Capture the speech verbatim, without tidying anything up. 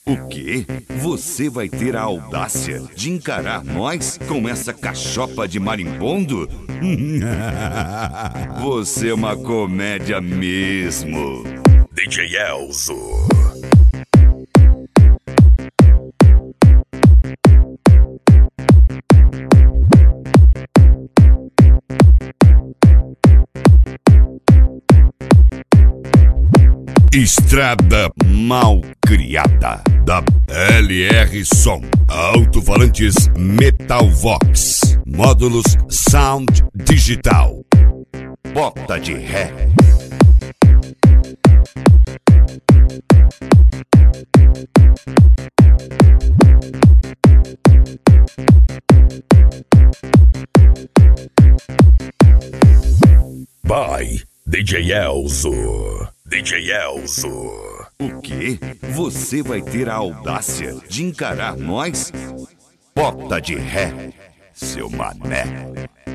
O quê? Você vai ter a audácia de encarar nós com essa cachopa de marimbondo? Você é uma comédia mesmo. D J Elzo. Estrada mal criada da L R Som, alto-falantes Metalvox, módulos Sound Digital, bota de ré. By D J Elzo. D J Elzo. O quê? Você vai ter a audácia de encarar nós? Bota de ré, seu mané.